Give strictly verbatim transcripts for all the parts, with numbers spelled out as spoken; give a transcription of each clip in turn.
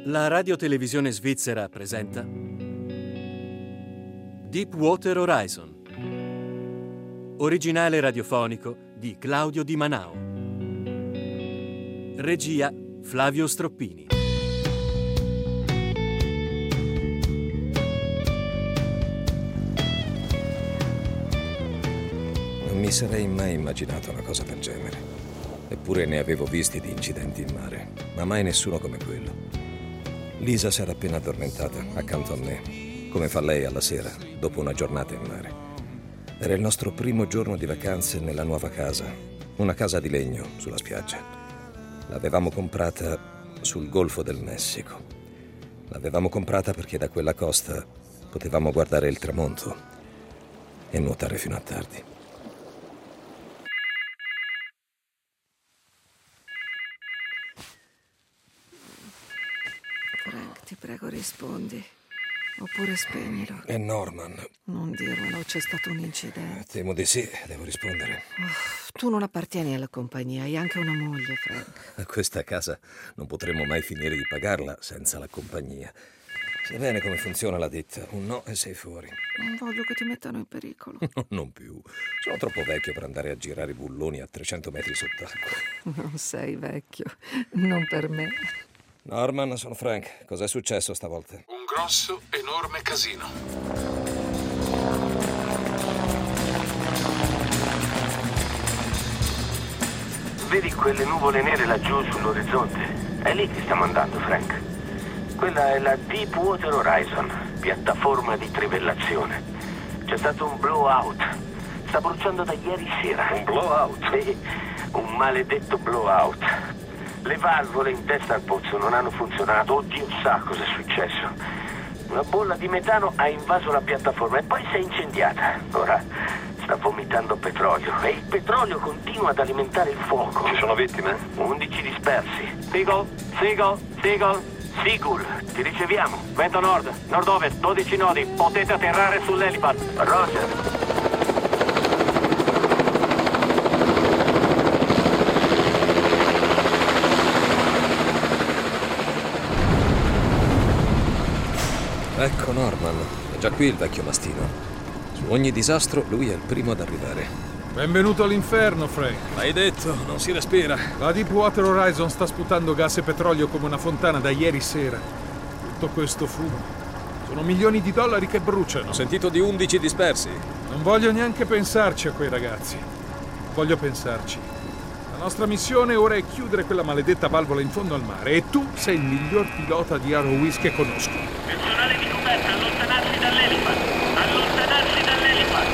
La radiotelevisione svizzera presenta Deepwater Horizon, originale radiofonico di Claudio Di Manao. Regia Flavio Stroppini. Non mi sarei mai immaginato una cosa del genere. Eppure ne avevo visti di incidenti in mare, ma mai nessuno come quello. Lisa si era appena addormentata accanto a me, come fa lei alla sera, dopo una giornata in mare. Era il nostro primo giorno di vacanze nella nuova casa, una casa di legno sulla spiaggia. L'avevamo comprata sul Golfo del Messico. L'avevamo comprata perché da quella costa potevamo guardare il tramonto e nuotare fino a tardi. Frank, ti prego rispondi, oppure spegnilo. È Norman. Non dirmelo, c'è stato un incidente. Temo di sì, devo rispondere. Oh, tu non appartieni alla compagnia, hai anche una moglie, Frank. A questa casa non potremo mai finire di pagarla senza la compagnia. Sai bene come funziona la ditta, un no e sei fuori. Non voglio che ti mettano in pericolo. Non più, sono troppo vecchio per andare a girare i bulloni a trecento metri sott'acqua. Non sei vecchio, non per me. Norman, sono Frank. Cos'è successo stavolta? Un grosso, enorme casino. Vedi quelle nuvole nere laggiù sull'orizzonte? È lì che stiamo andando, Frank. Quella è la Deepwater Horizon, piattaforma di trivellazione. C'è stato un blowout. Sta bruciando da ieri sera. Un blowout? Sì, un maledetto blowout. Le valvole in testa al pozzo non hanno funzionato. Oddio sa cosa è successo. Una bolla di metano ha invaso la piattaforma e poi si è incendiata. Ora sta vomitando petrolio e il petrolio continua ad alimentare il fuoco. Ci sono vittime? undici dispersi. Seagull, Seagull, Seagull, Seagull, ti riceviamo. Vento nord, nord-ovest, dodici nodi. Potete atterrare sull'helipad. Roger. Ecco Norman, è già qui il vecchio mastino. Su ogni disastro lui è il primo ad arrivare. Benvenuto all'inferno, Frank. L'hai detto, non si respira. La Deepwater Horizon sta sputando gas e petrolio come una fontana da ieri sera. Tutto questo fumo. Sono milioni di dollari che bruciano. Ho sentito di undici dispersi. Non voglio neanche pensarci a quei ragazzi. Voglio pensarci. La nostra missione ora è chiudere quella maledetta valvola in fondo al mare e tu sei il miglior pilota di Arrowhead che conosco. Personale di coperta, allontanarsi dall'helipad. Allontanarsi dall'helipad.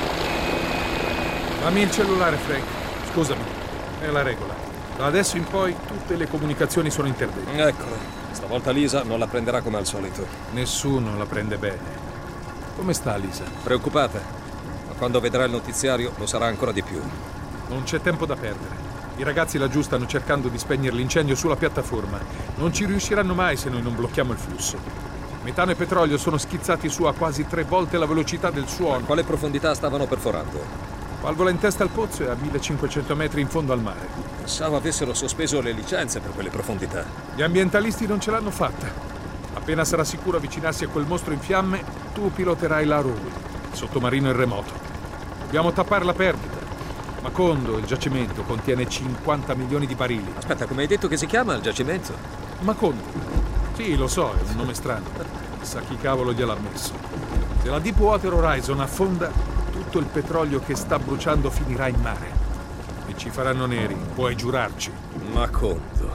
Dammi il cellulare, Frank. Scusami, è la regola. Da adesso in poi tutte le comunicazioni sono interdette. Eccolo, stavolta Lisa non la prenderà come al solito. Nessuno la prende bene. Come sta Lisa? Preoccupata, ma quando vedrà il notiziario lo sarà ancora di più. Non c'è tempo da perdere. I ragazzi laggiù stanno cercando di spegnere l'incendio sulla piattaforma. Non ci riusciranno mai se noi non blocchiamo il flusso. Metano e petrolio sono schizzati su a quasi tre volte la velocità del suono. A quale profondità stavano perforando? Valvola in testa al pozzo è a millecinquecento metri in fondo al mare. Pensavo avessero sospeso le licenze per quelle profondità. Gli ambientalisti non ce l'hanno fatta. Appena sarà sicuro avvicinarsi a quel mostro in fiamme, tu piloterai l'Arrowhead, il sottomarino in remoto. Dobbiamo tappare la perdita. Macondo, il giacimento, contiene cinquanta milioni di barili. Aspetta, come hai detto che si chiama il giacimento? Macondo. Sì, lo so, è un nome strano. Chissà chi cavolo gliel'ha messo. Se la Deepwater Horizon affonda, tutto il petrolio che sta bruciando finirà in mare. E ci faranno neri, puoi giurarci. Macondo.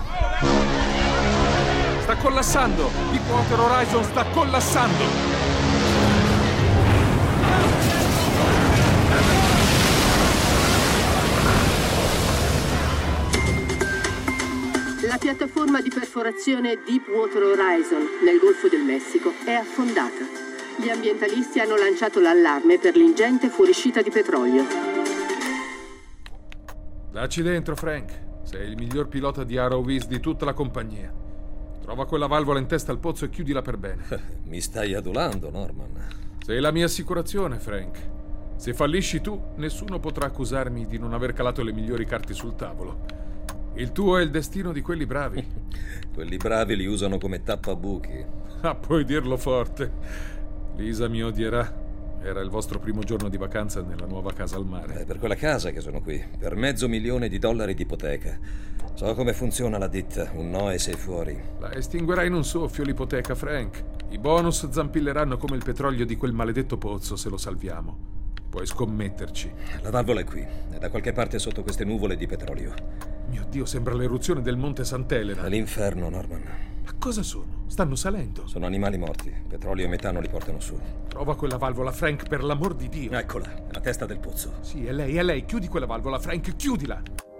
Sta collassando! Deepwater Horizon sta collassando! La piattaforma di perforazione Deepwater Horizon nel Golfo del Messico è affondata. Gli ambientalisti hanno lanciato l'allarme per l'ingente fuoriuscita di petrolio. Dacci dentro, Frank. Sei il miglior pilota di Arrowhead di tutta la compagnia. Trova quella valvola in testa al pozzo e chiudila per bene. Mi stai adulando, Norman. Sei la mia assicurazione, Frank. Se fallisci tu, nessuno potrà accusarmi di non aver calato le migliori carte sul tavolo. Il tuo è il destino di quelli bravi. Quelli bravi li usano come tappabuchi. Ah, puoi dirlo forte. Lisa mi odierà. Era il vostro primo giorno di vacanza nella nuova casa al mare. È per quella casa che sono qui, per mezzo milione di dollari di ipoteca. So come funziona la ditta, un no e sei fuori. La estinguerai in un soffio l'ipoteca, Frank. I bonus zampilleranno come il petrolio di quel maledetto pozzo se lo salviamo. Puoi scommetterci. La valvola è qui, è da qualche parte sotto queste nuvole di petrolio. Mio Dio, sembra l'eruzione del Monte Sant'Elena. È l'inferno, Norman. Ma cosa sono? Stanno salendo. Sono animali morti. Petrolio e metano li portano su. Trova quella valvola, Frank, per l'amor di Dio. Eccola, è la testa del pozzo. Sì, è lei, è lei. Chiudi quella valvola, Frank, chiudila.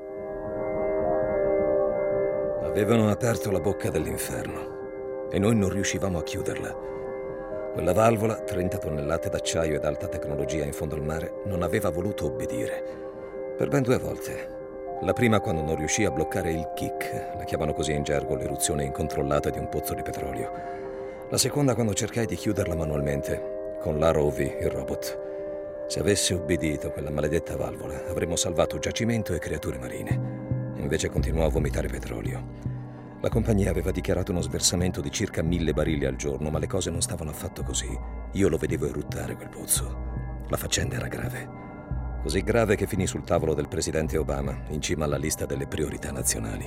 Avevano aperto la bocca dell'inferno e noi non riuscivamo a chiuderla. Quella valvola, trenta tonnellate d'acciaio ed alta tecnologia in fondo al mare, non aveva voluto obbedire. Per ben due volte. La prima quando non riuscì a bloccare il kick, la chiamano così in gergo l'eruzione incontrollata di un pozzo di petrolio. La seconda quando cercai di chiuderla manualmente, con l'R O V, il robot. Se avesse obbedito quella maledetta valvola, avremmo salvato giacimento e creature marine. Invece continuò a vomitare petrolio. La compagnia aveva dichiarato uno sversamento di circa mille barili al giorno, ma le cose non stavano affatto così. Io lo vedevo eruttare quel pozzo. La faccenda era grave. Così grave che finì sul tavolo del presidente Obama, in cima alla lista delle priorità nazionali.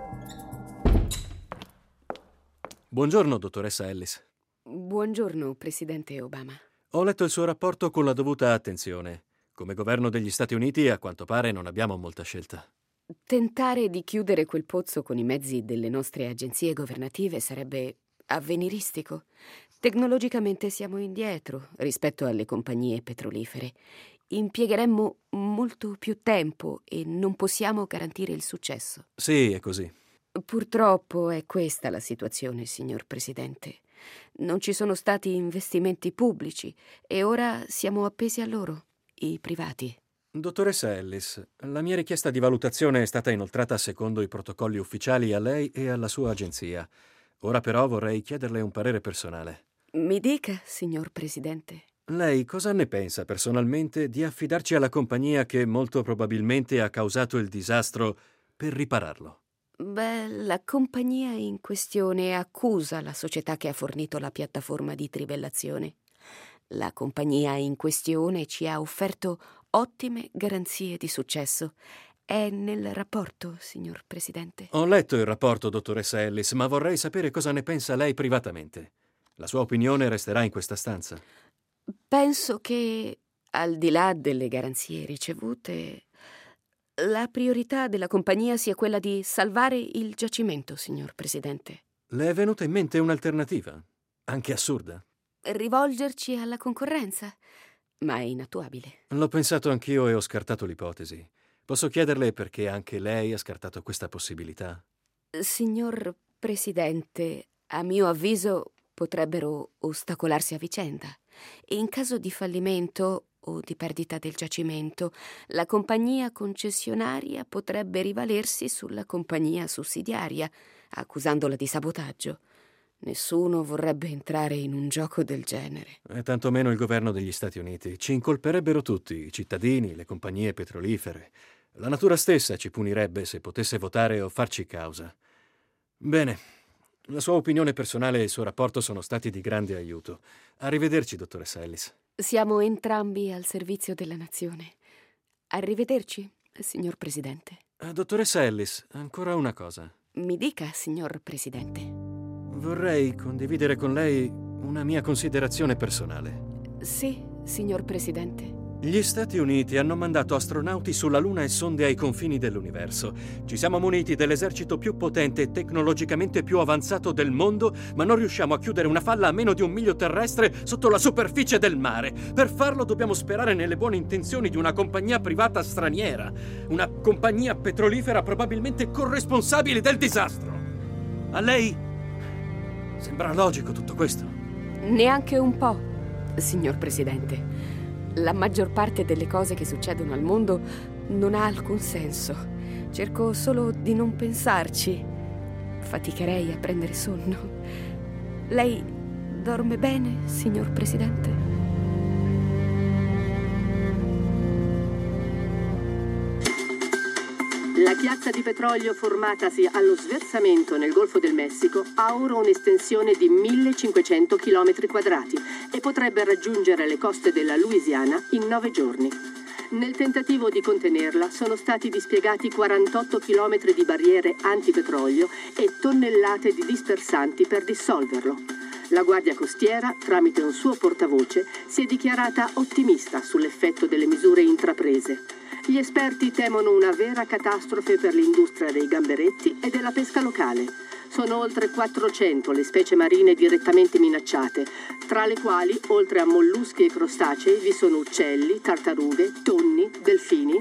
Buongiorno, dottoressa Ellis. Buongiorno, presidente Obama. Ho letto il suo rapporto con la dovuta attenzione. Come governo degli Stati Uniti, a quanto pare, non abbiamo molta scelta. Tentare di chiudere quel pozzo con i mezzi delle nostre agenzie governative sarebbe avveniristico. Tecnologicamente siamo indietro rispetto alle compagnie petrolifere. Impiegheremmo molto più tempo e non possiamo garantire il successo. Sì, è così. Purtroppo è questa la situazione, signor Presidente. Non ci sono stati investimenti pubblici e ora siamo appesi a loro, i privati. Dottoressa Ellis, la mia richiesta di valutazione è stata inoltrata secondo i protocolli ufficiali a lei e alla sua agenzia. Ora però vorrei chiederle un parere personale. Mi dica, signor Presidente. Lei cosa ne pensa personalmente di affidarci alla compagnia che molto probabilmente ha causato il disastro per ripararlo? Beh, la compagnia in questione accusa la società che ha fornito la piattaforma di trivellazione. La compagnia in questione ci ha offerto ottime garanzie di successo. È nel rapporto, signor Presidente. Ho letto il rapporto, dottoressa Ellis, ma vorrei sapere cosa ne pensa lei privatamente. La sua opinione resterà in questa stanza. Penso che, al di là delle garanzie ricevute, la priorità della compagnia sia quella di salvare il giacimento, signor Presidente. Le è venuta in mente un'alternativa, anche assurda? Rivolgerci alla concorrenza, ma è inattuabile. L'ho pensato anch'io e ho scartato l'ipotesi. Posso chiederle perché anche lei ha scartato questa possibilità? Signor Presidente, a mio avviso potrebbero ostacolarsi a vicenda. In caso di fallimento o di perdita del giacimento, la compagnia concessionaria potrebbe rivalersi sulla compagnia sussidiaria, accusandola di sabotaggio. Nessuno vorrebbe entrare in un gioco del genere. E tantomeno il governo degli Stati Uniti. Ci incolperebbero tutti, i cittadini, le compagnie petrolifere. La natura stessa ci punirebbe se potesse votare o farci causa. Bene, la sua opinione personale e il suo rapporto sono stati di grande aiuto. Arrivederci, dottoressa Ellis. Siamo entrambi al servizio della nazione. Arrivederci, signor Presidente. Uh, dottoressa Ellis, ancora una cosa. Mi dica, signor Presidente. Vorrei condividere con lei una mia considerazione personale. Sì, signor Presidente. Gli Stati Uniti hanno mandato astronauti sulla Luna e sonde ai confini dell'universo. Ci siamo muniti dell'esercito più potente e tecnologicamente più avanzato del mondo, ma non riusciamo a chiudere una falla a meno di un miglio terrestre sotto la superficie del mare. Per farlo dobbiamo sperare nelle buone intenzioni di una compagnia privata straniera, una compagnia petrolifera probabilmente corresponsabile del disastro. A lei sembra logico tutto questo? Neanche un po', signor Presidente. La maggior parte delle cose che succedono al mondo non ha alcun senso. Cerco solo di non pensarci. Faticherei a prendere sonno. Lei dorme bene, signor Presidente? La chiazza di petrolio formatasi allo sversamento nel Golfo del Messico ha ora un'estensione di millecinquecento chilometri quadrati e potrebbe raggiungere le coste della Louisiana in nove giorni. Nel tentativo di contenerla sono stati dispiegati quarantotto chilometri di barriere antipetrolio e tonnellate di dispersanti per dissolverlo. La Guardia Costiera, tramite un suo portavoce, si è dichiarata ottimista sull'effetto delle misure intraprese. Gli esperti temono una vera catastrofe per l'industria dei gamberetti e della pesca locale. Sono oltre quattrocento le specie marine direttamente minacciate, tra le quali, oltre a molluschi e crostacei, vi sono uccelli, tartarughe, tonni, delfini.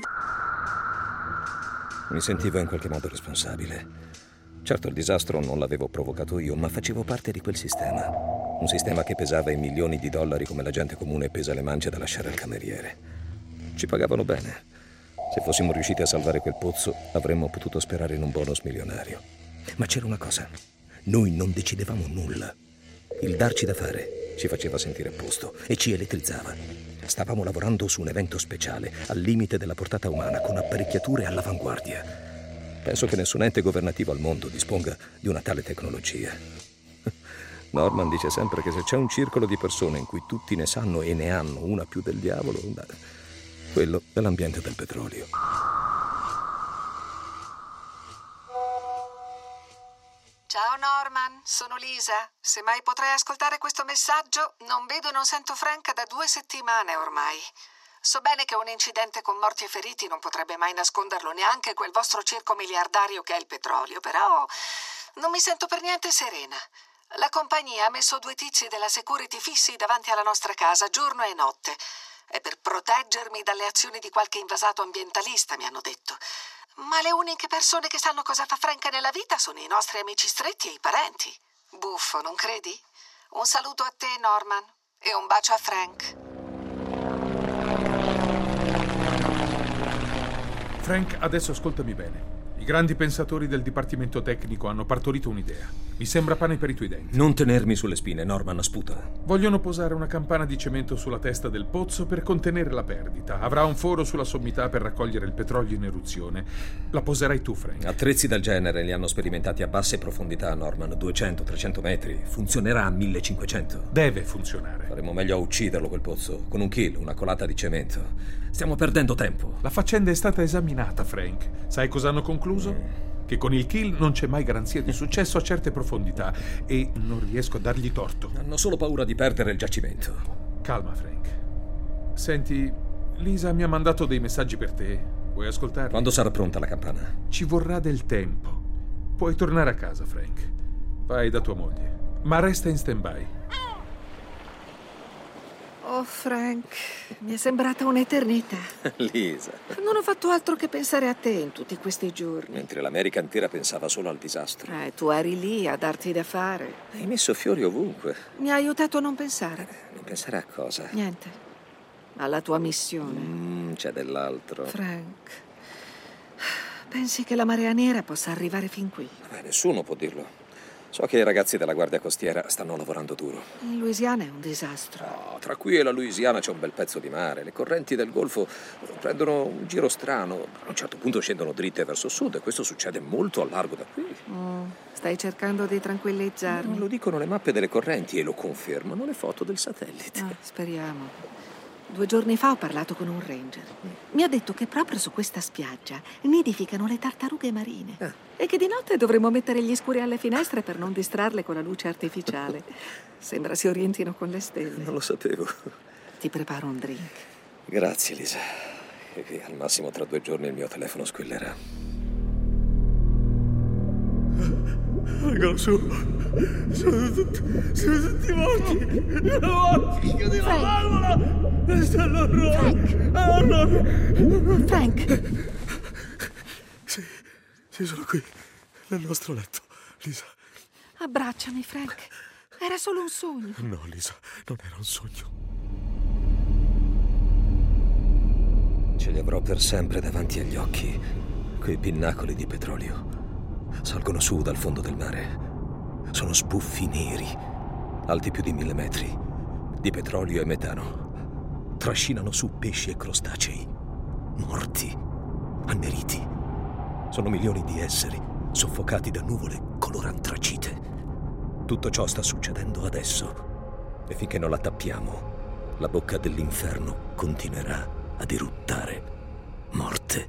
Mi sentivo in qualche modo responsabile. Certo, il disastro non l'avevo provocato io, ma facevo parte di quel sistema. Un sistema che pesava i milioni di dollari come la gente comune pesa le mance da lasciare al cameriere. Ci pagavano bene. Se fossimo riusciti a salvare quel pozzo, avremmo potuto sperare in un bonus milionario. Ma c'era una cosa. Noi non decidevamo nulla. Il darci da fare ci faceva sentire a posto e ci elettrizzava. Stavamo lavorando su un evento speciale, al limite della portata umana, con apparecchiature all'avanguardia. Penso che nessun ente governativo al mondo disponga di una tale tecnologia. Norman dice sempre che se c'è un circolo di persone in cui tutti ne sanno e ne hanno una più del diavolo, quello è l'ambiente del petrolio. Ciao Norman, sono Lisa. Se mai potrai ascoltare questo messaggio, non vedo e non sento Frank da due settimane ormai. So bene che un incidente con morti e feriti non potrebbe mai nasconderlo neanche quel vostro circo miliardario che è il petrolio, però non mi sento per niente serena. La compagnia ha messo due tizi della security fissi davanti alla nostra casa, giorno e notte. È per proteggermi dalle azioni di qualche invasato ambientalista, mi hanno detto. Ma le uniche persone che sanno cosa fa Frank nella vita sono i nostri amici stretti e i parenti. Buffo, non credi? Un saluto a te, Norman, e un bacio a Frank. Frank, adesso ascoltami bene. I grandi pensatori del dipartimento tecnico hanno partorito un'idea. Mi sembra pane per i tuoi denti. Non tenermi sulle spine, Norman, sputa. Vogliono posare una campana di cemento sulla testa del pozzo per contenere la perdita. Avrà un foro sulla sommità per raccogliere il petrolio in eruzione. La poserai tu, Frank. Attrezzi del genere li hanno sperimentati a basse profondità, Norman. duecento trecento metri. Funzionerà a millecinquecento. Deve funzionare. Faremo meglio a ucciderlo quel pozzo. Con un kill, una colata di cemento. Stiamo perdendo tempo. La faccenda è stata esaminata, Frank. Sai cosa hanno concluso? Mm. Che con il kill non c'è mai garanzia di successo a certe profondità e non riesco a dargli torto. Hanno solo paura di perdere il giacimento. Calma, Frank. Senti, Lisa mi ha mandato dei messaggi per te. Vuoi ascoltarli? Quando sarà pronta la campana? Ci vorrà del tempo. Puoi tornare a casa, Frank. Vai da tua moglie. Ma resta in stand-by. Oh, Frank, mi è sembrata un'eternità. Lisa. Non ho fatto altro che pensare a te in tutti questi giorni. Mentre l'America intera pensava solo al disastro. Eh, tu eri lì a darti da fare. Hai messo fiori ovunque. Mi ha aiutato a non pensare. Eh, non pensare a cosa? Niente. Alla tua missione. Mm, c'è dell'altro. Frank, pensi che la marea nera possa arrivare fin qui? Beh, nessuno può dirlo. So che i ragazzi della Guardia Costiera stanno lavorando duro. In Louisiana è un disastro. No, tra qui e la Louisiana c'è un bel pezzo di mare. Le correnti del Golfo prendono un giro strano. A un certo punto scendono dritte verso sud e questo succede molto a largo da qui. Mm, stai cercando di tranquillizzarmi. Non lo dicono le mappe delle correnti e lo confermano le foto del satellite. Ah, speriamo. Due giorni fa ho parlato con un ranger. Mi ha detto che proprio su questa spiaggia nidificano le tartarughe marine. Ah. E che di notte dovremmo mettere gli scuri alle finestre per non distrarle con la luce artificiale. Sembra si orientino con le stelle. Non lo sapevo. Ti preparo un drink. Grazie, Lisa. E che al massimo tra due giorni il mio telefono squillerà. Vengono su. Sono tutti, sono tutti morti. Morti. Chiudi la valvola. Stanno Frank. Oh, no. Frank. Sì, sì, sono qui, nel nostro letto, Lisa. Abbracciami, Frank. Era solo un sogno. No, Lisa, non era un sogno. Ce li avrò per sempre davanti agli occhi, quei pinnacoli di petrolio. Salgono su dal fondo del mare. Sono sbuffi neri, alti più di mille metri, di petrolio e metano. Trascinano su pesci e crostacei, morti, anneriti. Sono milioni di esseri soffocati da nuvole color antracite. Tutto ciò sta succedendo adesso. E finché non la tappiamo, la bocca dell'inferno continuerà ad eruttare. Morte.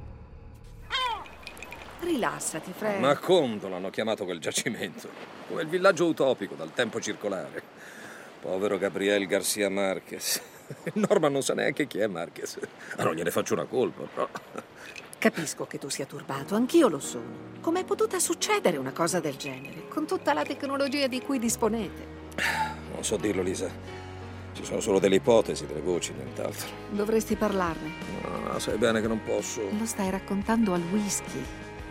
Rilassati, Frank. Ma Condo l'hanno chiamato quel giacimento. Come il villaggio utopico dal tempo circolare. Povero Gabriel García Márquez. Norman non sa neanche chi è Márquez. Ah, non gliene faccio una colpa, però. Capisco che tu sia turbato, anch'io lo sono. Com'è potuta succedere una cosa del genere, con tutta la tecnologia di cui disponete? Non so dirlo, Lisa. Ci sono solo delle ipotesi, delle voci, nient'altro. Dovresti parlarne. No, sai bene che non posso. Lo stai raccontando al whisky.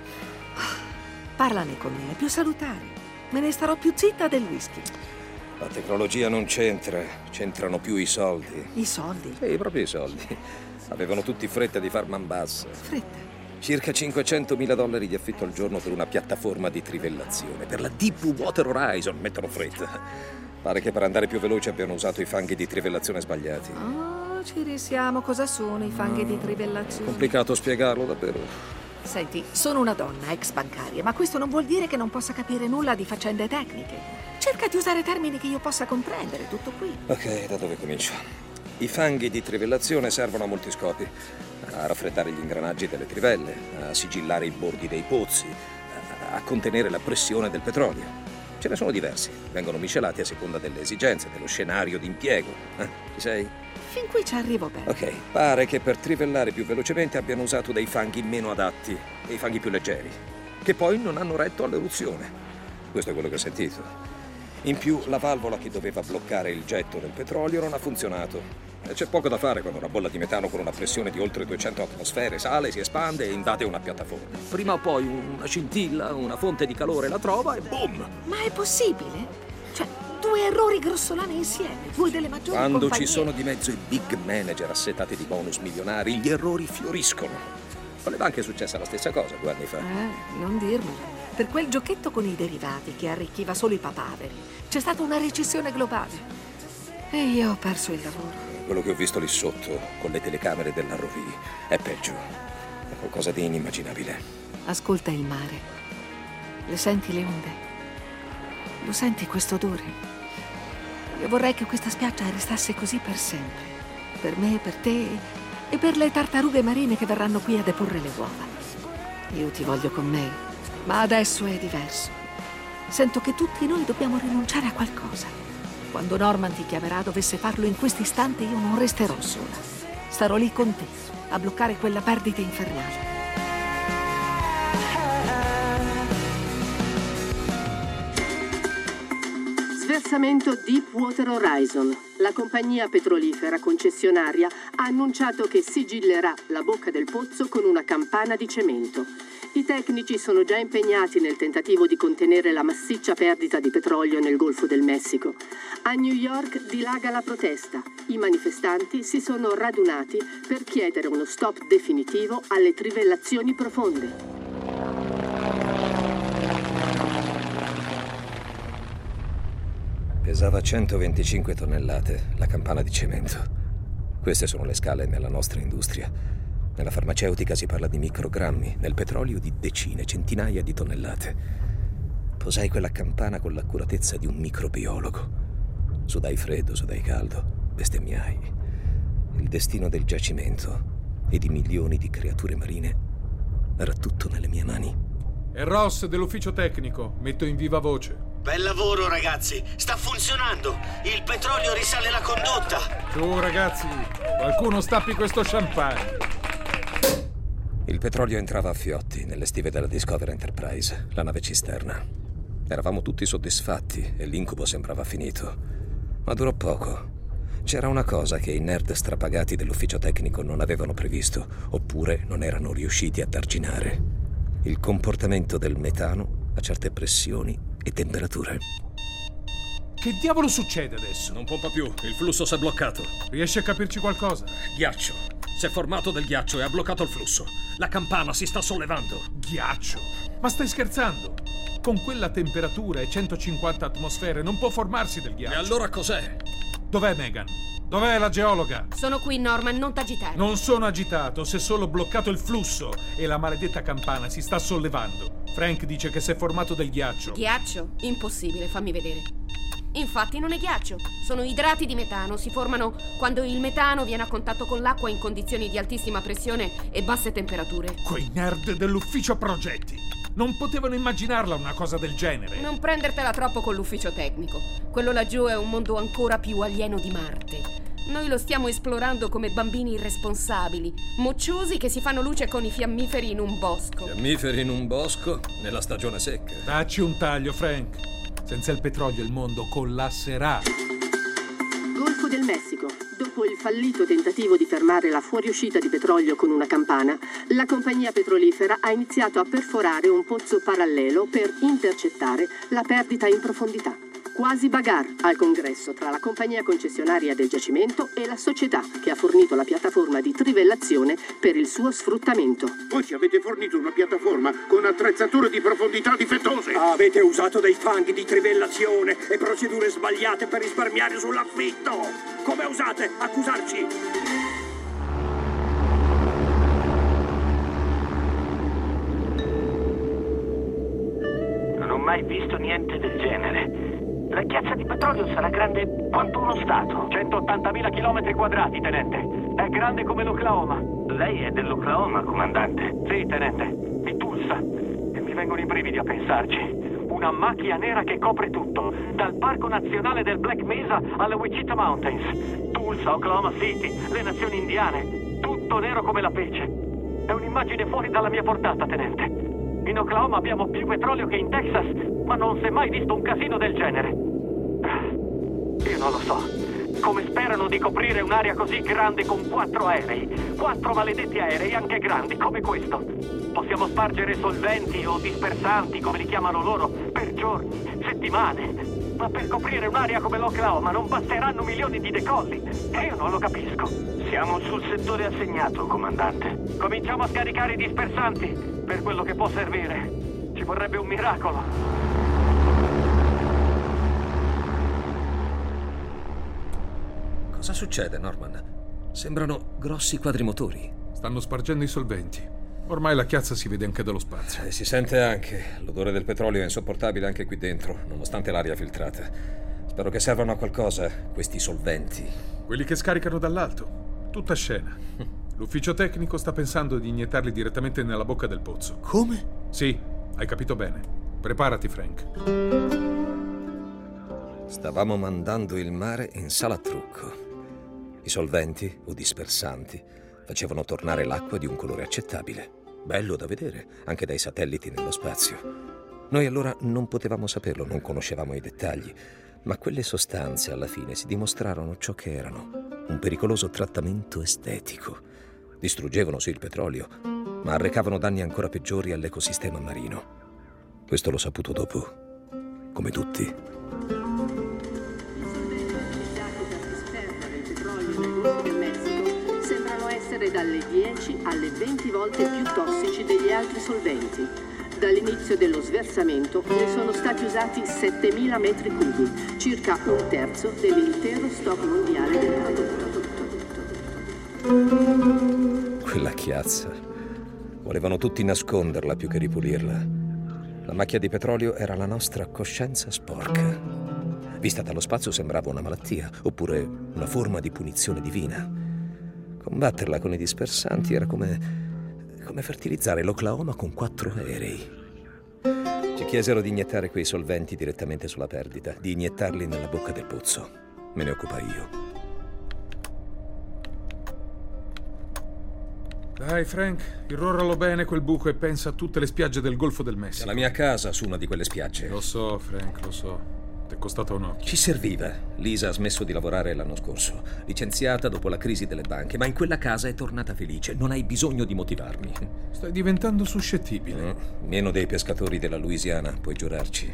Parlane con me, è più salutare. Me ne starò più zitta del whisky. La tecnologia non c'entra, c'entrano più i soldi. I soldi? Sì, proprio i soldi. Avevano tutti fretta di far man bassa. Fretta? Circa cinquecentomila dollari di affitto al giorno per una piattaforma di trivellazione. Per la Deepwater Horizon mettono fretta. Pare che per andare più veloci abbiano usato i fanghi di trivellazione sbagliati. Oh, ci risiamo. Cosa sono i fanghi no. di trivellazione? Complicato spiegarlo, davvero. Senti, sono una donna ex bancaria, ma questo non vuol dire che non possa capire nulla di faccende tecniche. Cerca di usare termini che io possa comprendere, tutto qui. Ok, da dove comincio? I fanghi di trivellazione servono a molti scopi. A raffreddare gli ingranaggi delle trivelle, a sigillare i bordi dei pozzi, a contenere la pressione del petrolio. Ce ne sono diversi, vengono miscelati a seconda delle esigenze, dello scenario d'impiego. Eh, ci sei? Fin qui ci arrivo bene. Ok, pare che per trivellare più velocemente abbiano usato dei fanghi meno adatti, dei fanghi più leggeri, che poi non hanno retto all'eruzione. Questo è quello che ho sentito. In più, la valvola che doveva bloccare il getto del petrolio non ha funzionato. E c'è poco da fare quando una bolla di metano con una pressione di oltre duecento atmosfere sale, si espande e invade una piattaforma. Prima o poi una scintilla, una fonte di calore la trova e boom! Ma è possibile? Cioè, due errori grossolani insieme, due delle maggiori Quando compagnie. ci sono di mezzo i big manager assetati di bonus milionari, gli errori fioriscono. Con le banche è successa la stessa cosa due anni fa. Eh, non dirmelo. Per quel giochetto con i derivati che arricchiva solo i papaveri, c'è stata una recessione globale. E io ho perso il lavoro. Quello che ho visto lì sotto, con le telecamere dell'R O V, è peggio. È qualcosa di inimmaginabile. Ascolta il mare. Le senti le onde? Lo senti questo odore? Io vorrei che questa spiaggia restasse così per sempre. Per me, per te e per le tartarughe marine che verranno qui a deporre le uova. Io ti voglio con me, ma adesso è diverso. Sento che tutti noi dobbiamo rinunciare a qualcosa. Quando Norman ti chiamerà, dovesse farlo in questo istante, io non resterò sola. Starò lì con te, a bloccare quella perdita infernale. Sversamento Deepwater Horizon. La compagnia petrolifera concessionaria ha annunciato che sigillerà la bocca del pozzo con una campana di cemento. I tecnici sono già impegnati nel tentativo di contenere la massiccia perdita di petrolio nel Golfo del Messico. A New York dilaga la protesta. I manifestanti si sono radunati per chiedere uno stop definitivo alle trivellazioni profonde. Pesava centoventicinque tonnellate, la campana di cemento. Queste sono le scale nella nostra industria. Nella farmaceutica si parla di microgrammi, nel petrolio di decine, centinaia di tonnellate. Posai quella campana con l'accuratezza di un microbiologo. Sudai freddo, sudai caldo, bestemmiai. Il destino del giacimento e di milioni di creature marine era tutto nelle mie mani. È Ross dell'ufficio tecnico, metto in viva voce. Bel lavoro, ragazzi, sta funzionando. Il petrolio risale la condotta. Su, ragazzi, qualcuno stappi questo champagne. Il petrolio entrava a fiotti nelle stive della Discover Enterprise, la nave cisterna. Eravamo tutti soddisfatti e l'incubo sembrava finito. Ma durò poco. C'era una cosa che i nerd strapagati dell'ufficio tecnico non avevano previsto, oppure non erano riusciti ad arginare. Il comportamento del metano a certe pressioni e temperature. Che diavolo succede adesso? Non pompa più, il flusso si è bloccato. Riesci a capirci qualcosa? Ghiaccio. Si è formato del ghiaccio e ha bloccato il flusso. La campana si sta sollevando. Ghiaccio? Ma stai scherzando? Con quella temperatura e centocinquanta atmosfere non può formarsi del ghiaccio. E allora cos'è? Dov'è Megan? Dov'è la geologa? Sono qui, Norman, non t'agitare. Non sono agitato, si è solo bloccato il flusso e la maledetta campana si sta sollevando. Frank dice che si è formato del ghiaccio. Ghiaccio? Impossibile, fammi vedere. Infatti non è ghiaccio, sono idrati di metano, si formano quando il metano viene a contatto con l'acqua in condizioni di altissima pressione e basse temperature. Quei nerd dell'ufficio progetti non potevano immaginarla una cosa del genere. Non prendertela troppo con l'ufficio tecnico. Quello laggiù è un mondo ancora più alieno di Marte. Noi lo stiamo esplorando come bambini irresponsabili, mocciosi che si fanno luce con i fiammiferi in un bosco. Fiammiferi in un bosco? Nella stagione secca. Dacci un taglio, Frank. Senza il petrolio il mondo collasserà. Golfo del Messico. Dopo il fallito tentativo di fermare la fuoriuscita di petrolio con una campana, la compagnia petrolifera ha iniziato a perforare un pozzo parallelo per intercettare la perdita in profondità. Quasi bagarre al congresso tra la compagnia concessionaria del giacimento e la società che ha fornito la piattaforma di trivellazione per il suo sfruttamento. Voi ci avete fornito una piattaforma con attrezzature di profondità difettose. Avete usato dei fanghi di trivellazione e procedure sbagliate per risparmiare sull'affitto. Come osate accusarci? Non ho mai visto niente del genere. La chiazza di petrolio sarà grande quanto uno stato. centottantamila chilometri quadrati, tenente. È grande come l'Oklahoma. Lei è dell'Oklahoma, comandante? Sì, tenente. Di Tulsa. E mi vengono i brividi a pensarci. Una macchia nera che copre tutto. Dal Parco Nazionale del Black Mesa alle Wichita Mountains. Tulsa, Oklahoma City, le nazioni indiane. Tutto nero come la pece. È un'immagine fuori dalla mia portata, tenente. In Oklahoma abbiamo più petrolio che in Texas, ma non si è mai visto un casino del genere. Io non lo so. Come sperano di coprire un'area così grande con quattro aerei? Quattro maledetti aerei, anche grandi, come questo. Possiamo spargere solventi o dispersanti, come li chiamano loro, per giorni, settimane. Ma per coprire un'area come l'Oklahoma non basteranno milioni di decolli. E io non lo capisco. Siamo sul settore assegnato, comandante. Cominciamo a scaricare i dispersanti, per quello che può servire. Ci vorrebbe un miracolo. Cosa succede, Norman? Sembrano grossi quadrimotori. Stanno spargendo i solventi. Ormai la chiazza si vede anche dallo spazio. E si sente anche. L'odore del petrolio è insopportabile anche qui dentro, nonostante l'aria filtrata. Spero che servano a qualcosa, questi solventi. Quelli che scaricano dall'alto. Tutta scena. L'ufficio tecnico sta pensando di iniettarli direttamente nella bocca del pozzo. Come? Sì, hai capito bene. Preparati, Frank. Stavamo mandando il mare in sala a trucco. I solventi, o dispersanti, facevano tornare l'acqua di un colore accettabile. Bello da vedere, anche dai satelliti nello spazio. Noi allora non potevamo saperlo, non conoscevamo i dettagli, ma quelle sostanze alla fine si dimostrarono ciò che erano. Un pericoloso trattamento estetico. Distruggevano sì il petrolio, ma arrecavano danni ancora peggiori all'ecosistema marino. Questo l'ho saputo dopo, come tutti. Nel Golfo del Messico sembrano essere dalle dieci alle venti volte più tossici degli altri solventi. Dall'inizio dello sversamento ne sono stati usati settemila metri cubi, circa un terzo dell'intero stock mondiale del prodotto. Quella chiazza. Volevano tutti nasconderla più che ripulirla. La macchia di petrolio era la nostra coscienza sporca. Vista dallo spazio sembrava una malattia, oppure una forma di punizione divina. Combatterla con i dispersanti era come, come fertilizzare l'Oklahoma con quattro aerei. Ci chiesero di iniettare quei solventi direttamente sulla perdita, di iniettarli nella bocca del pozzo. Me ne occupai io. Dai, Frank, irroralo bene quel buco e pensa a tutte le spiagge del Golfo del Messico. C'è la mia casa su una di quelle spiagge. Lo so, Frank, lo so. Ti è costato un occhio. Ci serviva. Lisa ha smesso di lavorare l'anno scorso, licenziata dopo la crisi delle banche, ma in quella casa è tornata felice. Non hai bisogno di motivarmi. Stai diventando suscettibile. No, meno dei pescatori della Louisiana, puoi giurarci.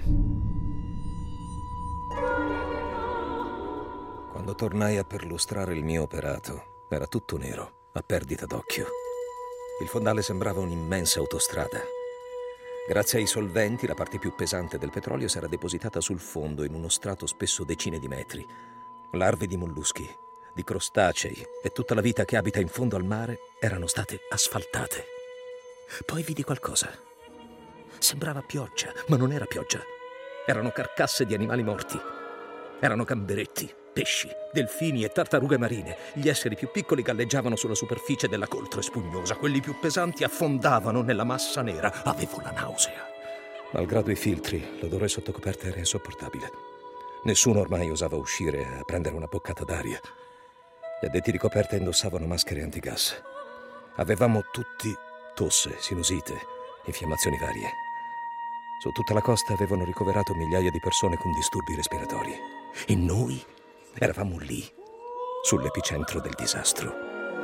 Quando tornai a perlustrare il mio operato, era tutto nero, a perdita d'occhio. Il fondale sembrava un'immensa autostrada. Grazie ai solventi, la parte più pesante del petrolio si era depositata sul fondo in uno strato spesso decine di metri. Larve di molluschi, di crostacei e tutta la vita che abita in fondo al mare erano state asfaltate. Poi vidi qualcosa. Sembrava pioggia, ma non era pioggia. Erano carcasse di animali morti. Erano gamberetti, pesci, delfini e tartarughe marine. Gli esseri più piccoli galleggiavano sulla superficie della coltre spugnosa. Quelli più pesanti affondavano nella massa nera. Avevo la nausea. Malgrado i filtri, l'odore sotto coperta era insopportabile. Nessuno ormai osava uscire a prendere una boccata d'aria. Gli addetti di coperta indossavano maschere antigas. Avevamo tutti tosse, sinusite, infiammazioni varie. Su tutta la costa avevano ricoverato migliaia di persone con disturbi respiratori. E noi eravamo lì, sull'epicentro del disastro.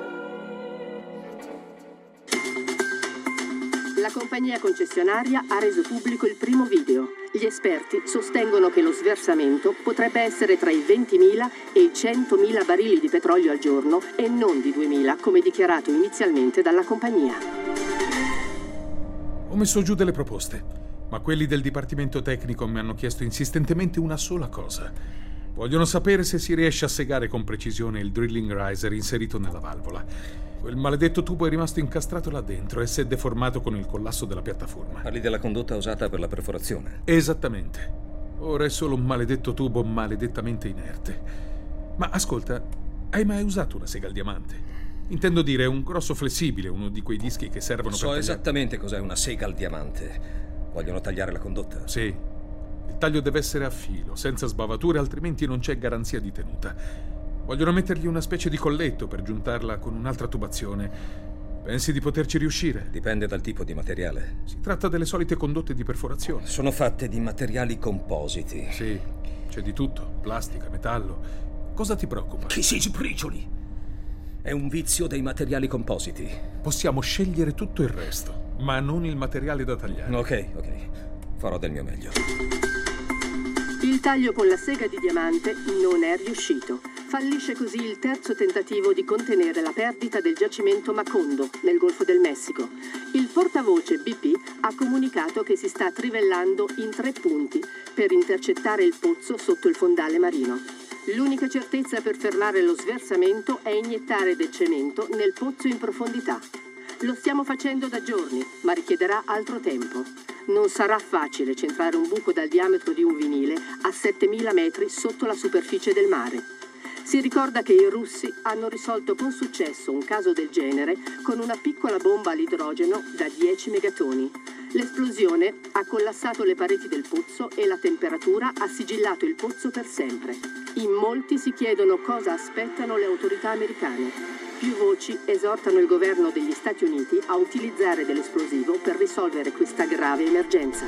La compagnia concessionaria ha reso pubblico il primo video. Gli esperti sostengono che lo sversamento potrebbe essere tra i ventimila e i centomila barili di petrolio al giorno e non di duemila, come dichiarato inizialmente dalla compagnia. Ho messo giù delle proposte, ma quelli del Dipartimento Tecnico mi hanno chiesto insistentemente una sola cosa. Vogliono sapere se si riesce a segare con precisione il drilling riser inserito nella valvola. Quel maledetto tubo è rimasto incastrato là dentro e si è deformato con il collasso della piattaforma. Parli della condotta usata per la perforazione? Esattamente. Ora è solo un maledetto tubo maledettamente inerte. Ma ascolta, hai mai usato una sega al diamante? Intendo dire un grosso flessibile, uno di quei dischi che servono so per tagliare. So esattamente cos'è una sega al diamante. Vogliono tagliare la condotta? Sì. Il taglio deve essere a filo, senza sbavature, altrimenti non c'è garanzia di tenuta. Vogliono mettergli una specie di colletto per giuntarla con un'altra tubazione. Pensi di poterci riuscire? Dipende dal tipo di materiale. Si tratta delle solite condotte di perforazione. Sono fatte di materiali compositi. Sì, c'è di tutto. Plastica, metallo. Cosa ti preoccupa? Che si sbricioli! È un vizio dei materiali compositi. Possiamo scegliere tutto il resto, ma non il materiale da tagliare. Ok, ok. Farò del mio meglio. Il taglio con la sega di diamante non è riuscito. Fallisce così il terzo tentativo di contenere la perdita del giacimento Macondo nel Golfo del Messico. Il portavoce B P ha comunicato che si sta trivellando in tre punti per intercettare il pozzo sotto il fondale marino. L'unica certezza per fermare lo sversamento è iniettare del cemento nel pozzo in profondità. Lo stiamo facendo da giorni, ma richiederà altro tempo. Non sarà facile centrare un buco dal diametro di un vinile a settemila metri sotto la superficie del mare. Si ricorda che i russi hanno risolto con successo un caso del genere con una piccola bomba all'idrogeno da dieci megatoni. L'esplosione ha collassato le pareti del pozzo e la temperatura ha sigillato il pozzo per sempre. In molti si chiedono cosa aspettano le autorità americane. Più voci esortano il governo degli Stati Uniti a utilizzare dell'esplosivo per risolvere questa grave emergenza.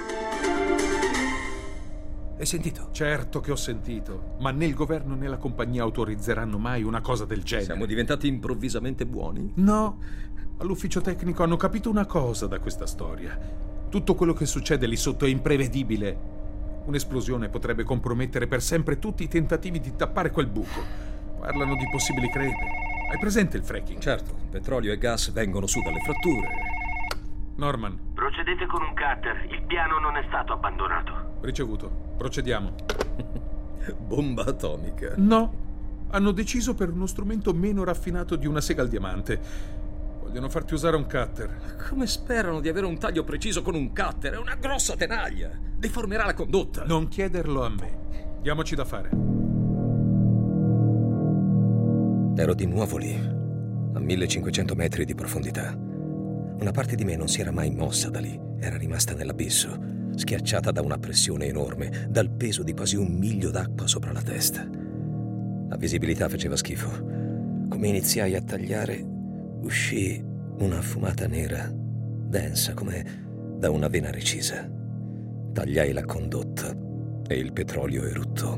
Hai sentito? Certo che ho sentito, ma né il governo né la compagnia autorizzeranno mai una cosa del genere. Siamo diventati improvvisamente buoni? No, all'ufficio tecnico hanno capito una cosa da questa storia. Tutto quello che succede lì sotto è imprevedibile. Un'esplosione potrebbe compromettere per sempre tutti i tentativi di tappare quel buco. Parlano di possibili crepe. Hai presente il fracking? Certo, petrolio e gas vengono su dalle fratture. Norman. Procedete con un cutter, il piano non è stato abbandonato. Ricevuto. Procediamo. Bomba atomica. No, hanno deciso per uno strumento meno raffinato di una sega al diamante. Vogliono farti usare un cutter. Come sperano di avere un taglio preciso con un cutter? È una grossa tenaglia. Deformerà la condotta. Non chiederlo a me. Diamoci da fare. Ero di nuovo lì, a millecinquecento metri di profondità. Una parte di me non si era mai mossa da lì. Era rimasta nell'abisso, schiacciata da una pressione enorme, dal peso di quasi un miglio d'acqua sopra la testa. La visibilità faceva schifo. Come iniziai a tagliare, uscì una fumata nera, densa come da una vena recisa. Tagliai la condotta e il petrolio eruttò.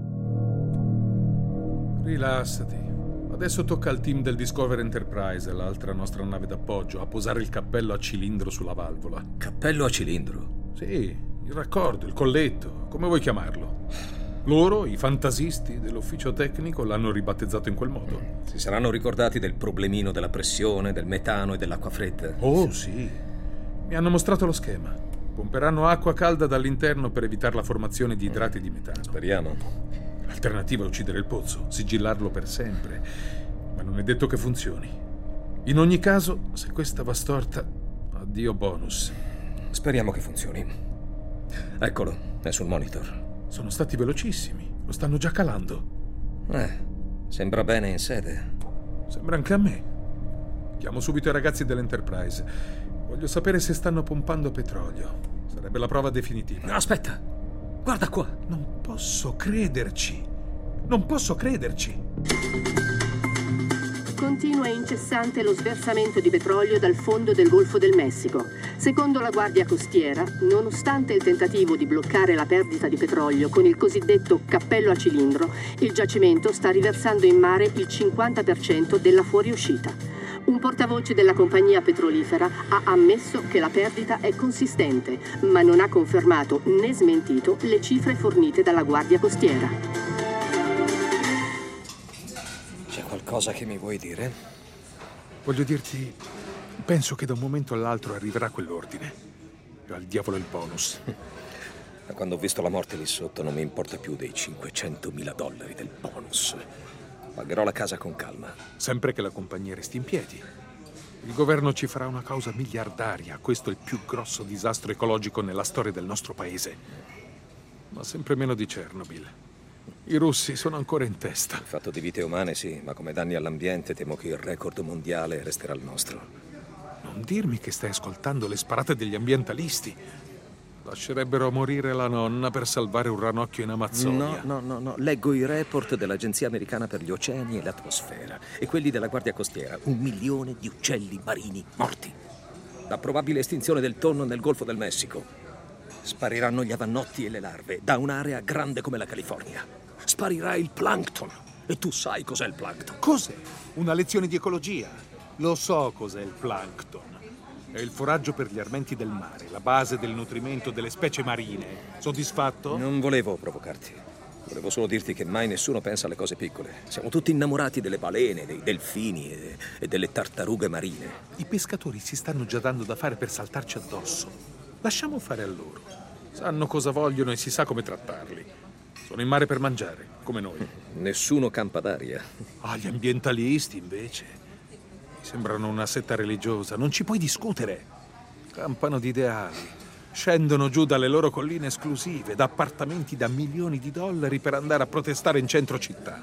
Rilassati. Adesso tocca al team del Discover Enterprise, l'altra nostra nave d'appoggio, a posare il cappello a cilindro sulla valvola. Cappello a cilindro? Sì, il raccordo, il colletto, come vuoi chiamarlo. Loro, i fantasisti dell'ufficio tecnico, l'hanno ribattezzato in quel modo. Si saranno ricordati del problemino della pressione, del metano e dell'acqua fredda? Oh, sì. Mi hanno mostrato lo schema. Pomperanno acqua calda dall'interno per evitare la formazione di idrati di metano. Speriamo. L'alternativa è uccidere il pozzo, sigillarlo per sempre, ma non è detto che funzioni. In ogni caso, se questa va storta, addio bonus. Speriamo che funzioni. Eccolo, è sul monitor. Sono stati velocissimi, lo stanno già calando. Eh, sembra bene in sede. Sembra anche a me. Chiamo subito i ragazzi dell'Enterprise. Voglio sapere se stanno pompando petrolio. Sarebbe la prova definitiva. Aspetta, guarda qua. Non posso crederci. Non posso crederci. Continua incessante lo sversamento di petrolio dal fondo del Golfo del Messico. Secondo la Guardia Costiera, nonostante il tentativo di bloccare la perdita di petrolio con il cosiddetto cappello a cilindro, il giacimento sta riversando in mare il cinquanta per cento della fuoriuscita. Un portavoce della compagnia petrolifera ha ammesso che la perdita è consistente, ma non ha confermato né smentito le cifre fornite dalla Guardia Costiera. C'è qualcosa che mi vuoi dire? Voglio dirti, penso che da un momento all'altro arriverà quell'ordine. E al diavolo il bonus. Da quando ho visto la morte lì sotto non mi importa più dei cinquecentomila dollari del bonus. Pagherò la casa con calma. Sempre che la compagnia resti in piedi. Il governo ci farà una causa miliardaria. Questo è il più grosso disastro ecologico nella storia del nostro paese. Ma sempre meno di Chernobyl. I russi sono ancora in testa. Il fatto di vite umane sì, ma come danni all'ambiente temo che il record mondiale resterà il nostro. Non dirmi che stai ascoltando le sparate degli ambientalisti. Lascerebbero morire la nonna per salvare un ranocchio in Amazzonia. No, no, no, no. Leggo i report dell'Agenzia Americana per gli Oceani e l'Atmosfera e quelli della Guardia Costiera. Un milione di uccelli marini morti. La probabile estinzione del tonno nel Golfo del Messico. Spariranno gli avannotti e le larve da un'area grande come la California. Sparirà il plankton. E tu sai cos'è il plankton? Cos'è? Una lezione di ecologia? Lo so cos'è il plankton. È il foraggio per gli armenti del mare, la base del nutrimento delle specie marine. Soddisfatto? Non volevo provocarti. Volevo solo dirti che mai nessuno pensa alle cose piccole. Siamo tutti innamorati delle balene, dei delfini e, e delle tartarughe marine. I pescatori si stanno già dando da fare per saltarci addosso. Lasciamo fare a loro. Sanno cosa vogliono e si sa come trattarli. Sono in mare per mangiare, come noi. Nessuno campa d'aria. Ah, gli ambientalisti, invece. Mi sembrano una setta religiosa. Non ci puoi discutere. Campano di ideali. Scendono giù dalle loro colline esclusive, da appartamenti da milioni di dollari per andare a protestare in centro città.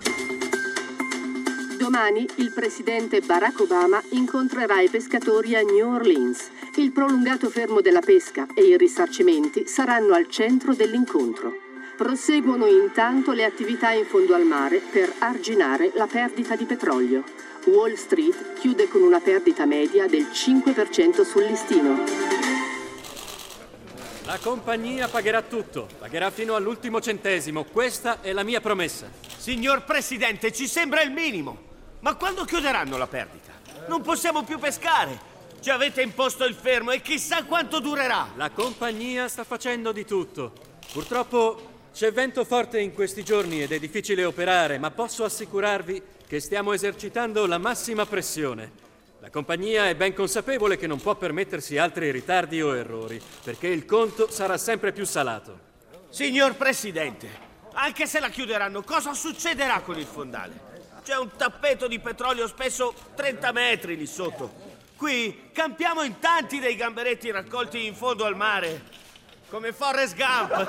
Domani il presidente Barack Obama incontrerà i pescatori a New Orleans. Il prolungato fermo della pesca e i risarcimenti saranno al centro dell'incontro. Proseguono intanto le attività in fondo al mare per arginare la perdita di petrolio. Wall Street chiude con una perdita media del cinque per cento sul listino. La compagnia pagherà tutto, pagherà fino all'ultimo centesimo. Questa è la mia promessa. Signor Presidente, ci sembra il minimo. Ma quando chiuderanno la perdita? Non possiamo più pescare. Ci avete imposto il fermo e chissà quanto durerà. La compagnia sta facendo di tutto. Purtroppo c'è vento forte in questi giorni ed è difficile operare, ma posso assicurarvi che stiamo esercitando la massima pressione. La compagnia è ben consapevole che non può permettersi altri ritardi o errori, perché il conto sarà sempre più salato. Signor Presidente, anche se la chiuderanno, cosa succederà con il fondale? C'è un tappeto di petrolio spesso trenta metri lì sotto. Qui campiamo in tanti dei gamberetti raccolti in fondo al mare, come Forrest Gump.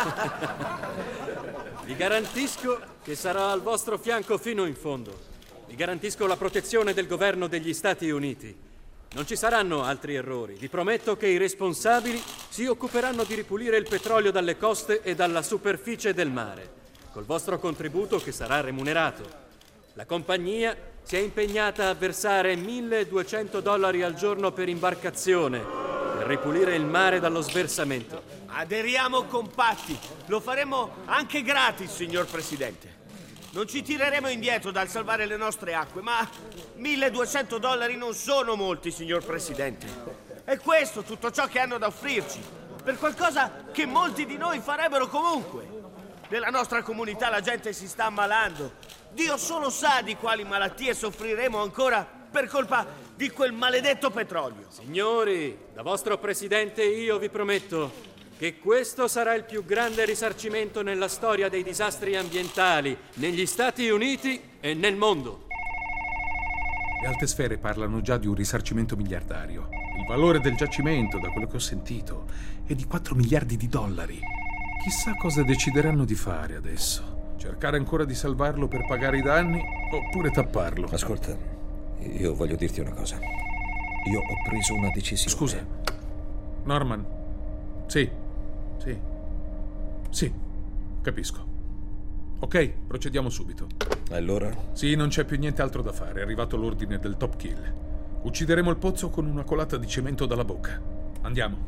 Vi garantisco che sarò al vostro fianco fino in fondo. Vi garantisco la protezione del governo degli Stati Uniti. Non ci saranno altri errori. Vi prometto che i responsabili si occuperanno di ripulire il petrolio dalle coste e dalla superficie del mare, col vostro contributo che sarà remunerato. La compagnia si è impegnata a versare milleduecento dollari al giorno per imbarcazione, per ripulire il mare dallo sversamento. Aderiamo compatti. Lo faremo anche gratis, signor Presidente. Non ci tireremo indietro dal salvare le nostre acque, ma milleduecento dollari non sono molti, signor Presidente. È questo tutto ciò che hanno da offrirci, per qualcosa che molti di noi farebbero comunque. Nella nostra comunità la gente si sta ammalando. Dio solo sa di quali malattie soffriremo ancora per colpa di quel maledetto petrolio. Signori, da vostro presidente io vi prometto che questo sarà il più grande risarcimento nella storia dei disastri ambientali negli Stati Uniti e nel mondo. Le alte sfere parlano già di un risarcimento miliardario. Il valore del giacimento, da quello che ho sentito, è di quattro miliardi di dollari. Chissà cosa decideranno di fare adesso. Cercare ancora di salvarlo per pagare i danni oppure tapparlo. Ascolta, io voglio dirti una cosa. Io ho preso una decisione. Scusa. Norman. Sì. Sì. Sì. Capisco. Ok, procediamo subito. Allora? Sì, non c'è più niente altro da fare. È arrivato l'ordine del top kill. Uccideremo il pozzo con una colata di cemento dalla bocca. Andiamo.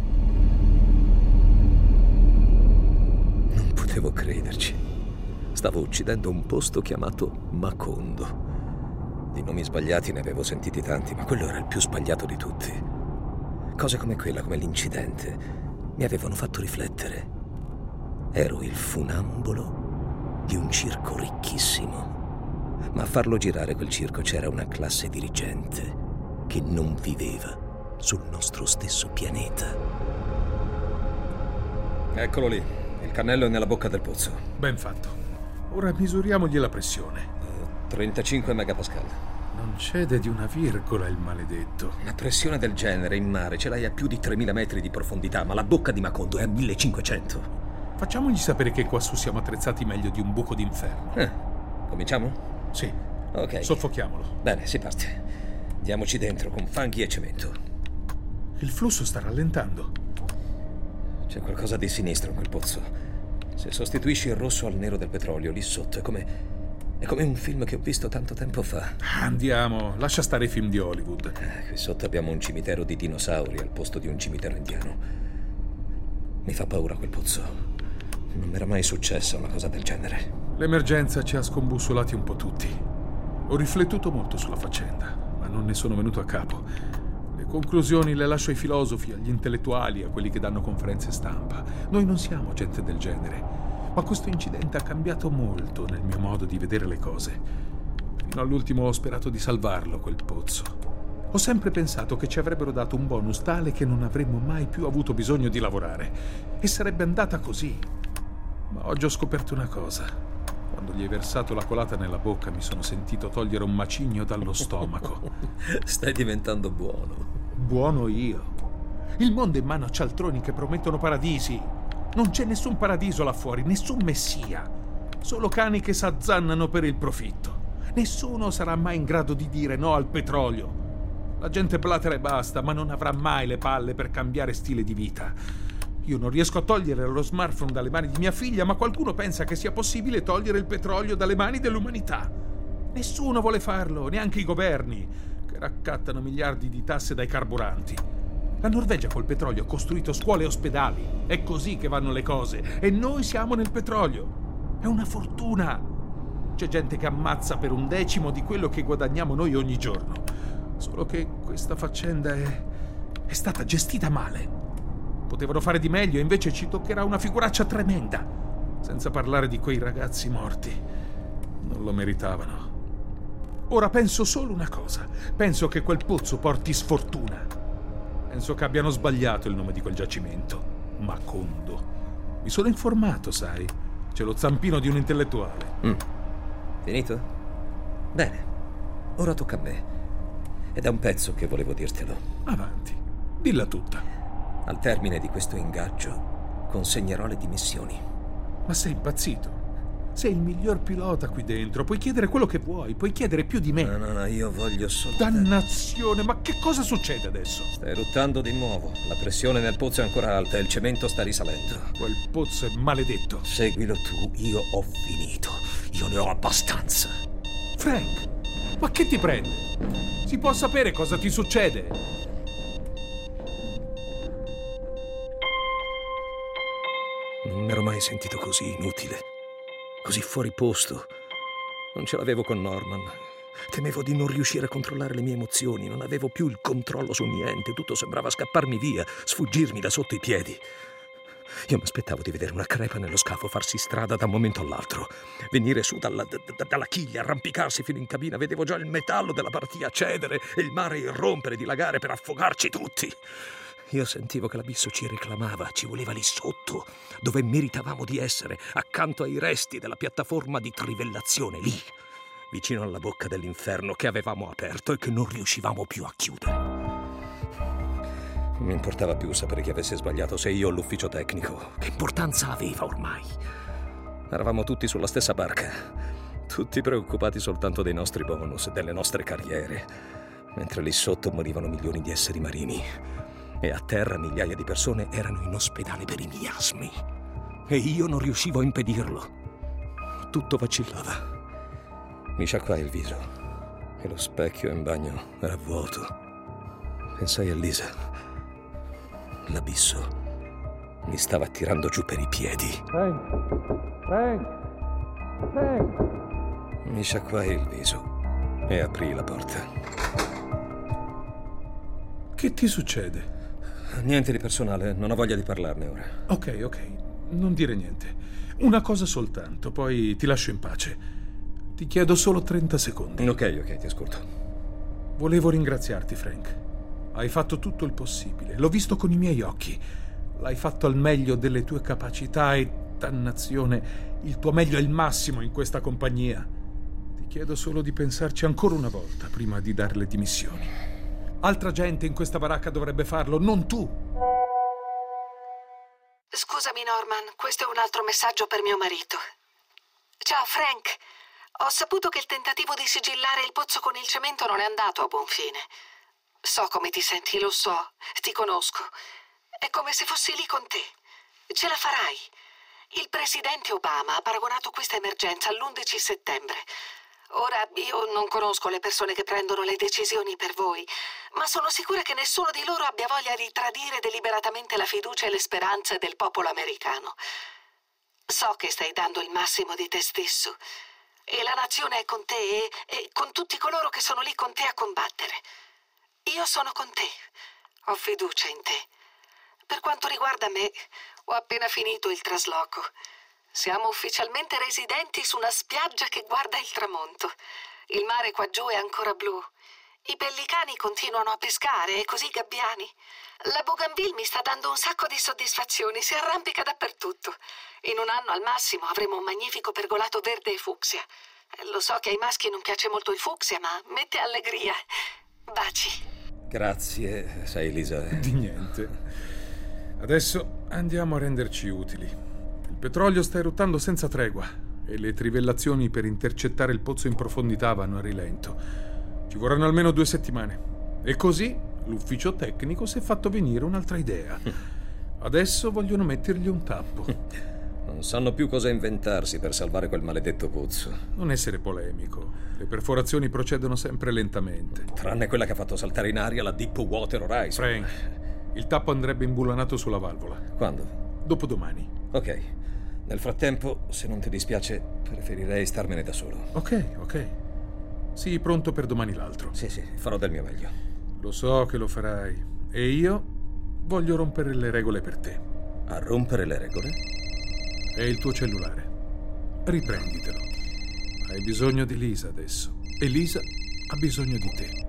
Non potevo crederci. Stavo uccidendo un posto chiamato Macondo. Di nomi sbagliati ne avevo sentiti tanti, ma quello era il più sbagliato di tutti. Cose come quella, come l'incidente, mi avevano fatto riflettere. Ero il funambolo di un circo ricchissimo. Ma a farlo girare quel circo c'era una classe dirigente che non viveva sul nostro stesso pianeta. Eccolo lì. Il cannello è nella bocca del pozzo. Ben fatto. Ora misuriamogli la pressione. trentacinque megapascal. Non cede di una virgola il maledetto. Una pressione del genere in mare ce l'hai a più di tremila metri di profondità, ma la bocca di Macondo è a millecinquecento. Facciamogli sapere che quassù siamo attrezzati meglio di un buco d'inferno. Eh, cominciamo? Sì. Ok. Soffochiamolo. Bene, si parte. Diamoci dentro con fanghi e cemento. Il flusso sta rallentando. C'è qualcosa di sinistro in quel pozzo. Se sostituisci il rosso al nero del petrolio lì sotto è come... È come un film che ho visto tanto tempo fa. Andiamo, lascia stare i film di Hollywood. Eh, qui sotto abbiamo un cimitero di dinosauri al posto di un cimitero indiano. Mi fa paura quel pozzo. Non mi era mai successa una cosa del genere. L'emergenza ci ha scombussolati un po' tutti. Ho riflettuto molto sulla faccenda, ma non ne sono venuto a capo. Le conclusioni le lascio ai filosofi, agli intellettuali, a quelli che danno conferenze stampa. Noi non siamo gente del genere. Ma questo incidente ha cambiato molto nel mio modo di vedere le cose. Fino all'ultimo ho sperato di salvarlo, quel pozzo. Ho sempre pensato che ci avrebbero dato un bonus tale che non avremmo mai più avuto bisogno di lavorare. E sarebbe andata così. Ma oggi ho scoperto una cosa. Quando gli hai versato la colata nella bocca mi sono sentito togliere un macigno dallo stomaco. Stai diventando buono. Buono io. Il mondo è in mano a cialtroni che promettono paradisi. Non c'è nessun paradiso là fuori, nessun messia. Solo cani che s'azzannano per il profitto. Nessuno sarà mai in grado di dire no al petrolio. La gente blatera e basta, ma non avrà mai le palle per cambiare stile di vita. Io non riesco a togliere lo smartphone dalle mani di mia figlia, ma qualcuno pensa che sia possibile togliere il petrolio dalle mani dell'umanità. Nessuno vuole farlo, neanche i governi, che raccattano miliardi di tasse dai carburanti. La Norvegia col petrolio ha costruito scuole e ospedali. È così che vanno le cose. E noi siamo nel petrolio. È una fortuna. C'è gente che ammazza per un decimo di quello che guadagniamo noi ogni giorno. Solo che questa faccenda è... è stata gestita male. Potevano fare di meglio e invece ci toccherà una figuraccia tremenda. Senza parlare di quei ragazzi morti. Non lo meritavano. Ora penso solo una cosa. Penso che quel pozzo porti sfortuna. Penso che abbiano sbagliato il nome di quel giacimento. Macondo. Mi sono informato, sai. C'è lo zampino di un intellettuale. Mm. Finito? Bene. Ora tocca a me. Ed è un pezzo che volevo dirtelo. Avanti. Dilla tutta. Al termine di questo ingaggio consegnerò le dimissioni. Ma sei impazzito? Sei il miglior pilota qui dentro. Puoi chiedere quello che vuoi. Puoi chiedere più di me. No, no, no, io voglio solo... Dannazione, ma che cosa succede adesso? Sta eruttando di nuovo. La pressione nel pozzo è ancora alta e il cemento sta risalendo. Quel pozzo è maledetto. Seguilo tu, io ho finito. Io ne ho abbastanza. Frank, ma che ti prende? Si può sapere cosa ti succede? Non mi ero mai sentito così inutile. Così fuori posto. Non ce l'avevo con Norman. Temevo di non riuscire a controllare le mie emozioni. Non avevo più il controllo su niente. Tutto sembrava scapparmi via, sfuggirmi da sotto i piedi. Io mi aspettavo di vedere una crepa nello scafo farsi strada da un momento all'altro. Venire su dalla, da, dalla chiglia, arrampicarsi fino in cabina. Vedevo già il metallo della partita cedere e il mare irrompere, dilagare per affogarci tutti. Io sentivo che l'abisso ci reclamava, ci voleva lì sotto, dove meritavamo di essere, accanto ai resti della piattaforma di trivellazione, lì, vicino alla bocca dell'inferno che avevamo aperto e che non riuscivamo più a chiudere. Non mi importava più sapere chi avesse sbagliato, se io o l'ufficio tecnico. Che importanza aveva ormai? Eravamo tutti sulla stessa barca, tutti preoccupati soltanto dei nostri bonus, delle nostre carriere, mentre lì sotto morivano milioni di esseri marini. E a terra migliaia di persone erano in ospedale per i miasmi. E io non riuscivo a impedirlo. Tutto vacillava. Mi sciacquai il viso e lo specchio in bagno era vuoto. Pensai a Lisa. L'abisso mi stava tirando giù per i piedi. Frank! Frank! Frank! Mi sciacquai il viso e aprii la porta. Che ti succede? Niente di personale, non ho voglia di parlarne ora. Ok, ok, non dire niente. Una cosa soltanto, poi ti lascio in pace. Ti chiedo solo trenta secondi. Ok, ok, ti ascolto. Volevo ringraziarti, Frank. Hai fatto tutto il possibile, l'ho visto con i miei occhi. L'hai fatto al meglio delle tue capacità e, dannazione, il tuo meglio è il massimo in questa compagnia. Ti chiedo solo di pensarci ancora una volta prima di dare le dimissioni. Altra gente in questa baracca dovrebbe farlo, non tu. Scusami, Norman, questo è un altro messaggio per mio marito. Ciao, Frank. Ho saputo che il tentativo di sigillare il pozzo con il cemento non è andato a buon fine. So come ti senti, lo so, ti conosco. È come se fossi lì con te. Ce la farai. Il presidente Obama ha paragonato questa emergenza all'undici settembre. Ora, io non conosco le persone che prendono le decisioni per voi, ma sono sicura che nessuno di loro abbia voglia di tradire deliberatamente la fiducia e le speranze del popolo americano. So che stai dando il massimo di te stesso, e la nazione è con te e, e con tutti coloro che sono lì con te a combattere. Io sono con te, ho fiducia in te. Per quanto riguarda me, ho appena finito il trasloco. Siamo ufficialmente residenti su una spiaggia che guarda il tramonto. Il mare qua giù è ancora blu. I pellicani continuano a pescare e così i gabbiani. La Bougainville mi sta dando un sacco di soddisfazioni, si arrampica dappertutto. In un anno al massimo avremo un magnifico pergolato verde e fucsia. Lo so che ai maschi non piace molto il fucsia, ma mette allegria. Baci. Grazie, sai, Lisa. Di niente. Adesso andiamo a renderci utili. Il petrolio sta eruttando senza tregua e le trivellazioni per intercettare il pozzo in profondità vanno a rilento. Ci vorranno almeno due settimane. E così l'ufficio tecnico si è fatto venire un'altra idea. Adesso vogliono mettergli un tappo. Non sanno più cosa inventarsi per salvare quel maledetto pozzo. Non essere polemico. Le perforazioni procedono sempre lentamente. Tranne quella che ha fatto saltare in aria la Deepwater Horizon. Frank, il tappo andrebbe imbulanato sulla valvola. Quando? Dopodomani. Ok. Nel frattempo, se non ti dispiace, preferirei starmene da solo. Ok, ok. Sii pronto per domani l'altro. Sì, sì, farò del mio meglio. Lo so che lo farai. E io voglio rompere le regole per te. A rompere le regole? È il tuo cellulare. Riprenditelo. Hai bisogno di Lisa adesso. E Lisa ha bisogno di te.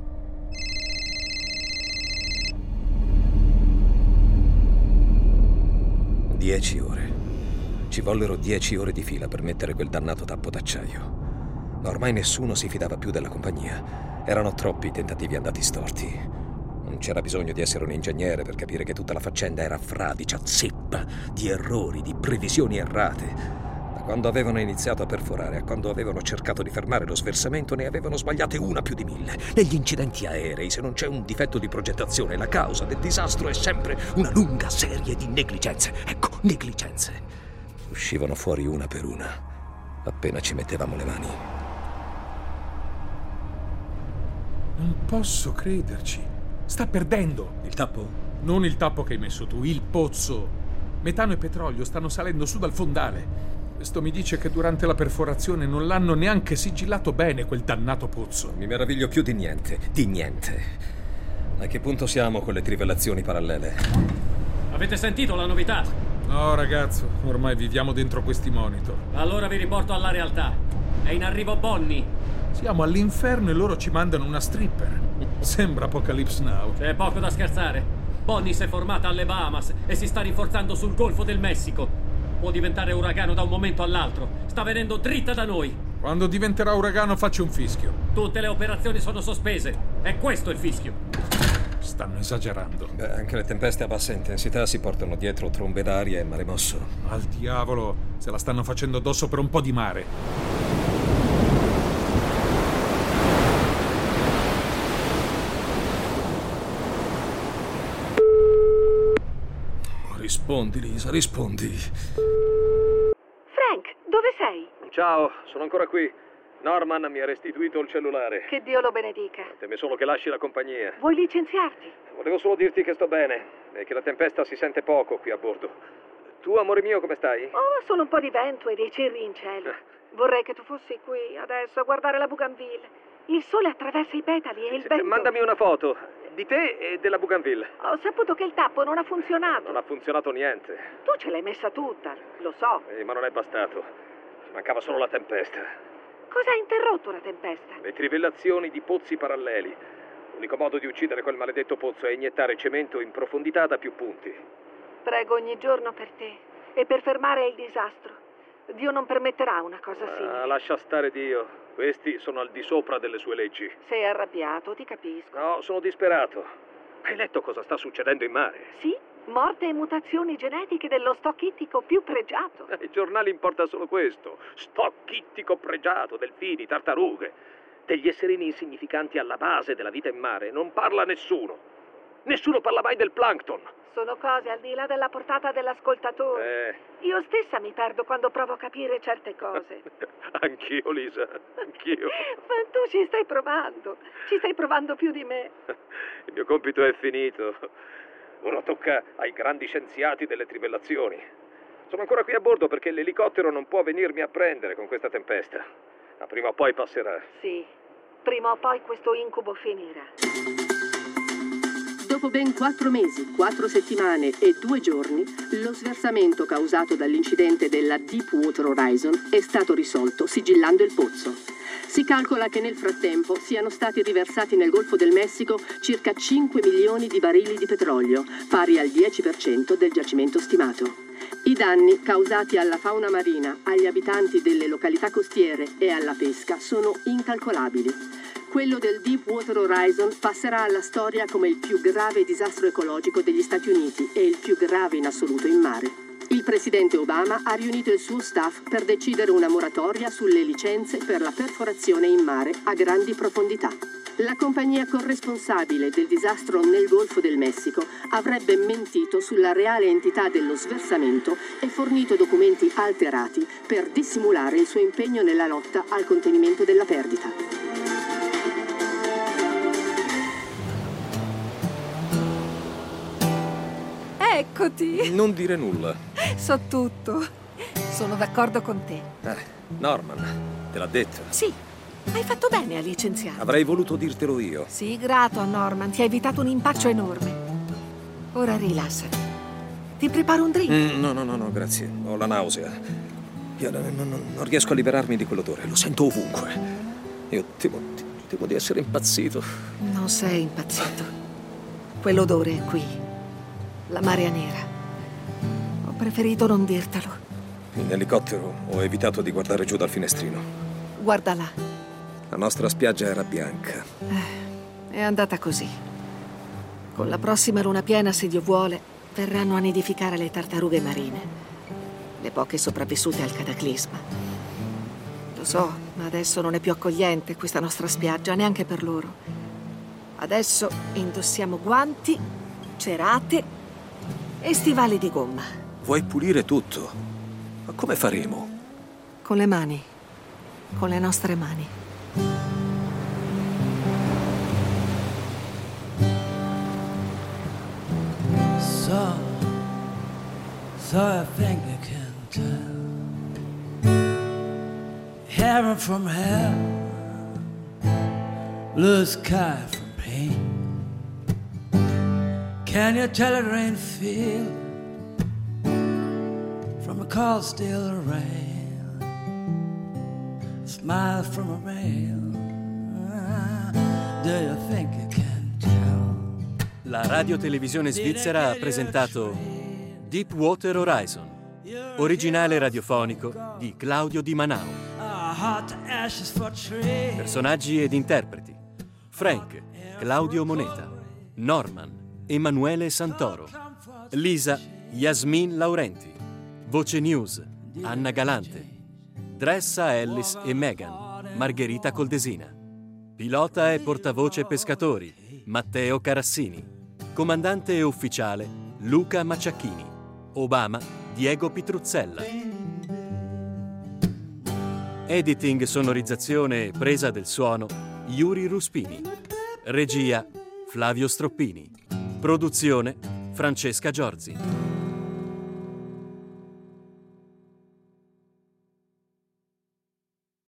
Dieci ore. Ci vollero dieci ore di fila per mettere quel dannato tappo d'acciaio. Ma ormai nessuno si fidava più della compagnia. Erano troppi i tentativi andati storti. Non c'era bisogno di essere un ingegnere per capire che tutta la faccenda era fradicia, zeppa di errori, di previsioni errate. Da quando avevano iniziato a perforare a quando avevano cercato di fermare lo sversamento, ne avevano sbagliate una più di mille. Negli incidenti aerei, se non c'è un difetto di progettazione, la causa del disastro è sempre una lunga serie di negligenze. Ecco, negligenze. Uscivano fuori una per una, appena ci mettevamo le mani. Non posso crederci. Sta perdendo. Il tappo? Non il tappo che hai messo tu, il pozzo. Metano e petrolio stanno salendo su dal fondale. Questo mi dice che durante la perforazione non l'hanno neanche sigillato bene quel dannato pozzo. Mi meraviglio più di niente, di niente. A che punto siamo con le trivellazioni parallele? Avete sentito la novità? No, ragazzo, ormai viviamo dentro questi monitor. Allora vi riporto alla realtà. È in arrivo Bonnie. Siamo all'inferno e loro ci mandano una stripper. Sembra Apocalypse Now. C'è poco da scherzare. Bonnie si è formata alle Bahamas e si sta rinforzando sul Golfo del Messico. Può diventare uragano da un momento all'altro. Sta venendo dritta da noi. Quando diventerà uragano faccio un fischio. Tutte le operazioni sono sospese. È questo il fischio. Stanno esagerando. Beh, anche le tempeste a bassa intensità si portano dietro trombe d'aria e mare mosso. Al diavolo, se la stanno facendo addosso per un po' di mare. Rispondi, Lisa, rispondi. Frank, dove sei? Ciao, sono ancora qui. Norman mi ha restituito il cellulare. Che Dio lo benedica. Teme solo che lasci la compagnia. Vuoi licenziarti? Volevo solo dirti che sto bene e che la tempesta si sente poco qui a bordo. Tu, amore mio, come stai? Oh, solo un po' di vento e dei cerri in cielo. Vorrei che tu fossi qui adesso a guardare la Bougainville. Il sole attraversa i petali e il vento... Mandami una foto di te e della Bougainville. Ho saputo che il tappo non ha funzionato. Non ha funzionato niente. Tu ce l'hai messa tutta, lo so. Eh, ma non è bastato. Ci mancava solo la tempesta. Cosa ha interrotto la tempesta? Le trivellazioni di pozzi paralleli. L'unico modo di uccidere quel maledetto pozzo è iniettare cemento in profondità da più punti. Prego ogni giorno per te e per fermare il disastro. Dio non permetterà una cosa simile. Ah, lascia stare Dio. Questi sono al di sopra delle sue leggi. Sei arrabbiato, ti capisco. No, sono disperato. Hai letto cosa sta succedendo in mare? Sì, morte e mutazioni genetiche dello stock ittico più pregiato. Ai giornali importa solo questo. Stock ittico pregiato, delfini, tartarughe. Degli esserini insignificanti alla base della vita in mare non parla nessuno. Nessuno parla mai del plankton. Sono cose al di là della portata dell'ascoltatore. Eh. Io stessa mi perdo quando provo a capire certe cose. Anch'io, Lisa, anch'io. Ma tu ci stai provando. Ci stai provando più di me. Il mio compito è finito. Ora tocca ai grandi scienziati delle trivellazioni. Sono ancora qui a bordo perché l'elicottero non può venirmi a prendere con questa tempesta. Ma prima o poi passerà. Sì, prima o poi questo incubo finirà. Dopo ben quattro mesi, quattro settimane e due giorni, lo sversamento causato dall'incidente della Deepwater Horizon è stato risolto sigillando il pozzo. Si calcola che nel frattempo siano stati riversati nel Golfo del Messico circa cinque milioni di barili di petrolio, pari al dieci per cento del giacimento stimato. I danni causati alla fauna marina, agli abitanti delle località costiere e alla pesca sono incalcolabili. Quello del Deepwater Horizon passerà alla storia come il più grave disastro ecologico degli Stati Uniti e il più grave in assoluto in mare. Il presidente Obama ha riunito il suo staff per decidere una moratoria sulle licenze per la perforazione in mare a grandi profondità. La compagnia corresponsabile del disastro nel Golfo del Messico avrebbe mentito sulla reale entità dello sversamento e fornito documenti alterati per dissimulare il suo impegno nella lotta al contenimento della perdita. Eccoti. Non dire nulla. So tutto. Sono d'accordo con te. Eh, Norman, te l'ha detto. Sì, hai fatto bene a licenziarmi. Avrei voluto dirtelo io. Sii grato a Norman, ti ha evitato un impaccio enorme. Ora rilassati. Ti preparo un drink? Mm, no, no, no, no, grazie. Ho la nausea. Io non, non, non riesco a liberarmi di quell'odore. Lo sento ovunque. Io temo, temo di essere impazzito. Non sei impazzito. Quell'odore è qui. La marea nera. Ho preferito non dirtelo. In elicottero ho evitato di guardare giù dal finestrino. Guarda là. La nostra spiaggia era bianca. Eh, è andata così. Con la prossima luna piena, se Dio vuole, verranno a nidificare le tartarughe marine. Le poche sopravvissute al cataclisma. Lo so, ma adesso non è più accogliente questa nostra spiaggia, neanche per loro. Adesso indossiamo guanti, cerate e stivali di gomma. Vuoi pulire tutto? Ma come faremo? Con le mani. Con le nostre mani. So, so I think you can tell heaven from hell, blue sky from pain. Can you tell it rain feel from a cold steel rain, a smile from a rail? Do you think you can tell La radiotelevisione svizzera ha presentato Deepwater Horizon, originale radiofonico di Claudio Di Manao. Personaggi ed interpreti: Frank, Claudio Moneta; Norman, Emanuele Santoro; Lisa, Yasmin Laurenti; Voce News, Anna Galante; Dressa Ellis e Megan, Margherita Coldesina; pilota e portavoce pescatori, Matteo Carassini; comandante e ufficiale, Luca Macciacchini; Obama, Diego Pitruzzella. Editing, sonorizzazione e presa del suono, Yuri Ruspini. Regia, Flavio Stroppini. Produzione, Francesca Giorzi.